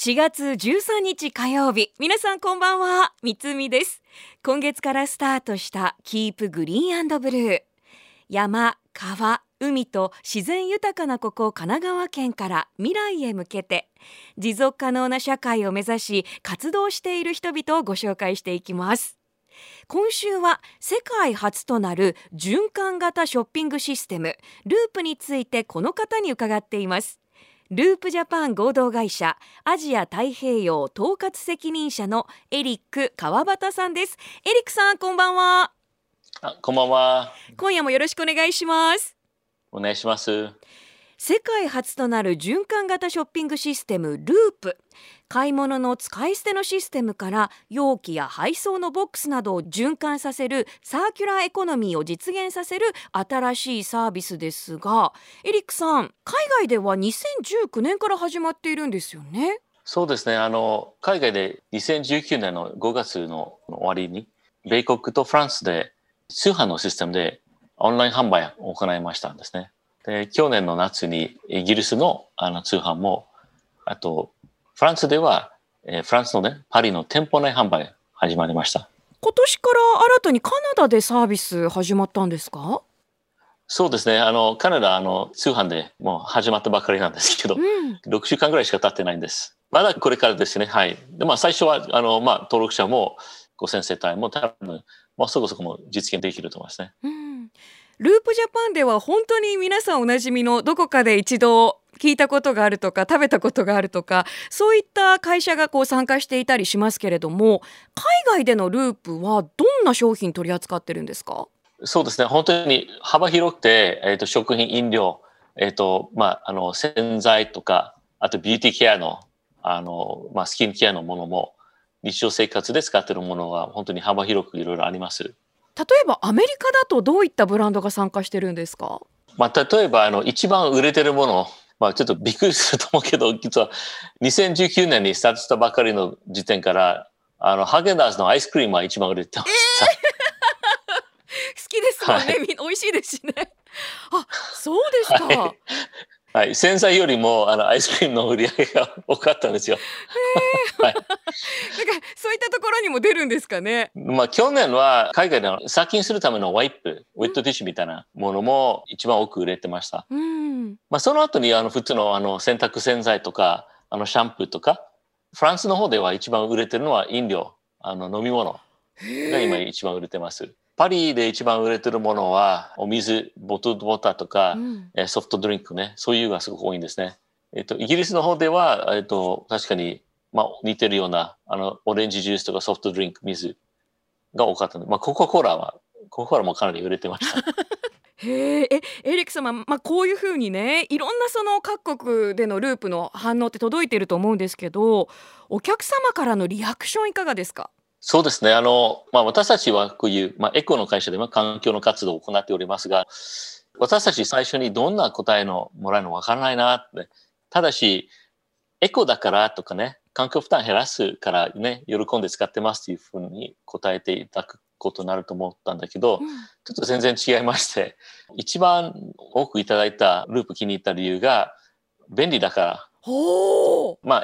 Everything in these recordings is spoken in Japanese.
4月13日火曜日、皆さんこんばんは、みつみです。今月からスタートしたキープグリーン&ブルー。山、川、海と自然豊かなここ神奈川県から未来へ向けて持続可能な社会を目指し活動している人々をご紹介していきます。今週は世界初となる循環型ショッピングシステムループについてこの方に伺っています。ループジャパン合同会社アジア太平洋統括責任者のエリック川端さんです。エリックさん、こんばんは。 こんばんは。 今夜もよろしくお願いします。 お願いします。 世界初となる循環型ショッピングシステムループ。買い物の使い捨てのシステムから容器や配送のボックスなどを循環させるサーキュラーエコノミーを実現させる新しいサービスですが、エリックさん、海外では2019年から始まっているんですよね。 そうですね。海外で2019年の5月の終わりに米国とフランスで通販のシステムでオンライン販売を行いましたんですね。で、去年の夏にイギリスの通販も、あとフランスでは、フランスのね、パリの店舗内販売始まりました。 今年から新たにカナダでサービス始まったんですか？ そうですね。カナダ通販でもう始まったばかりなんですけど、6週間ぐらいしか経ってないんです。まだこれからですね。はい。で、最初は登録者も5000世帯も多分そこそこも実現できると思いますね。 ループジャパンでは本当に皆さんおなじみのどこかで一度聞いたことがあるとか食べたことがあるとか、そういった会社が参加していたりしますけれども、海外でのループはどんな商品取り扱ってるんですか？ そうですね。本当に幅広くて、食品、飲料、洗剤とか、あとビューティーケアの、スキンケアのものも、日常生活で使っているものは本当に幅広くいろいろあります。 例えばアメリカだとどういったブランドが参加してるんですか？ 例えば一番売れてるもの、ちょっとびっくりすると思うけど、実は2019年にスタートしたばかりの時点から、ハーゲンダーズのアイスクリームは一番売れてました。 好きですもんね、美味しいですしね。あ、そうですか。 はい、洗剤よりもアイスクリームの売り上げが多かったんですよ。はい、 なんかそういったところにも出るんですかね。 去年は海外での殺菌するためのワイプ、ウェットティッシュみたいなものも一番多く売れてました。その後に普通の洗濯洗剤とかシャンプーとか、フランスの方では一番売れてるのは飲料、飲み物が今一番売れてます。パリで一番売れてるものはお水、ボトルウォーターとか、ソフトドリンクね、そういうのがすごく多いんですね。イギリスの方では、確かに、似てるようなオレンジジュースとかソフトドリンク、水が多かったので、コカ・コーラもかなり売れてました。 エリック様、こういうふうにね、いろんなその各国でのループの反応って届いていると思うんですけど、お客様からのリアクションいかがですか？ そうですね。私たちはこういう、エコの会社で環境の活動を行っておりますが、私たち最初にどんな答えのもらえるのわからないなって。ただし、エコだからとかね、環境負担減らすからね、喜んで使ってますというふうに答えていただくことになると思ったんだけど、ちょっと全然違いまして、一番多くいただいたループ気に入った理由が、便利だから。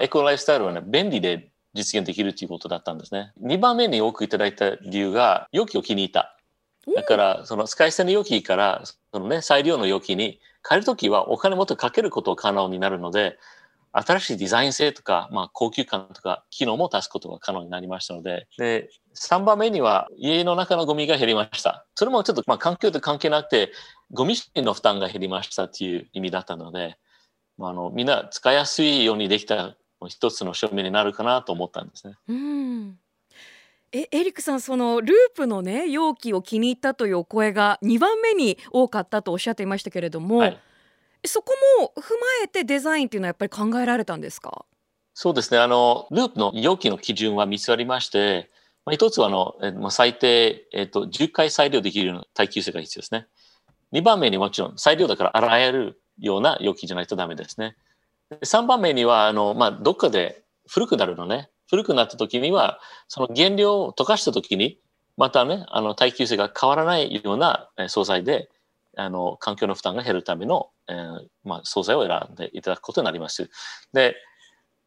エコライフスタイルはね、便利で実現できるということだったんですね。2番目に多くいただいた理由が、容器を気に入った。だから、その使い捨ての容器から再利用の容器に変えるときはお金もっとかけることが可能になるので、新しいデザイン性とか、高級感とか機能も足すことが可能になりましたので、3番目には家の中のゴミが減りました。それもちょっと環境と関係なくて、ゴミの負担が減りましたっていう意味だったので、みんな使いやすいようにできた一つの証明になるかなと思ったんですね。 エリックさん、そのループのね、容器を気に入ったというお声が2番目に多かったとおっしゃっていましたけれども、そこも踏まえてデザインっていうのはやっぱり考えられたんですか？ そうですね。ループの容器の基準は3つありまして、一つは最低、10回再利用できるような耐久性が必要ですね。2番目にもちろん再利用だから洗えるような容器じゃないとダメですね。3番目にはどっかで古くなるのね。古くなった時にはその原料を溶かした時にまたね耐久性が変わらないような素材で環境の負担が減るための、素材を選んでいただくことになります。で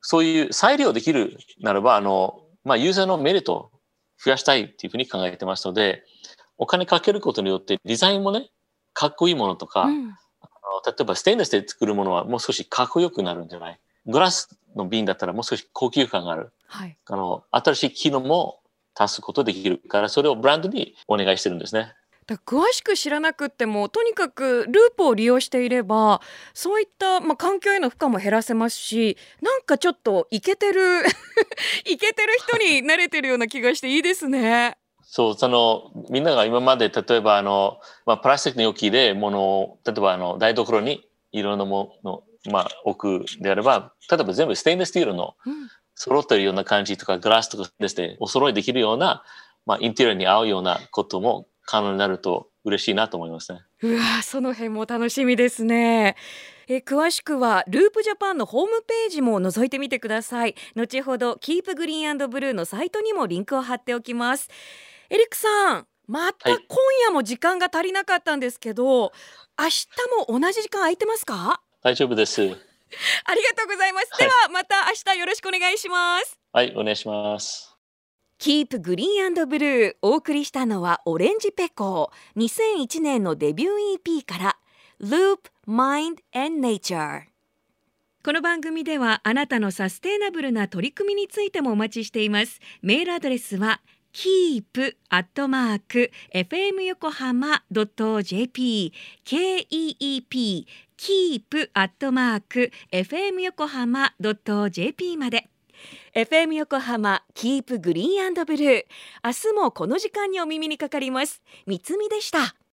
そういう再利用できるならば、ユーザーのメリットを増やしたいっていうふうに考えてますので、お金かけることによってデザインもね、かっこいいものとか、例えばステンレスで作るものはもう少しかっこよくなるんじゃない。グラスの瓶だったらもう少し高級感がある。 はい、 新しい機能も足すことできるから、それをブランドにお願いしてるんですね。 詳しく知らなくってもとにかくループを利用していればそういった、環境への負荷も減らせますし、なんかちょっとイケてるイケてる人に慣れてるような気がしていいですね。 そう、みんなが今まで例えばプラスチックの容器で物を、例えば台所にいろんなもの、置くであれば、例えば全部ステンレススチールの揃っているような感じとか、グラスとかですね、お揃いできるような、インテリアに合うようなことも可能になると嬉しいなと思いますね。 うわ、その辺も楽しみですね。詳しくはループジャパンのホームページも覗いてみてください。後ほどキープグリーン&ブルーのサイトにもリンクを貼っておきます。エリックさん、また今夜も時間が足りなかったんですけど、明日も同じ時間空いてますか？ 大丈夫です。 ありがとうございます。ではまた明日よろしくお願いします。 はい、お願いします。 キープグリーン&ブルー、お送りしたのはオレンジペコー。2001年のデビュー EP からLoop Mind and Nature。この番組ではあなたのサステイナブルな取り組みについてもお待ちしています。メールアドレスはkeep@fmyokohama.jp keep keep@fmyokohama.jp まで。FM 横浜キープグリーン&ブルー、明日もこの時間にお耳にかかります。みつみでした。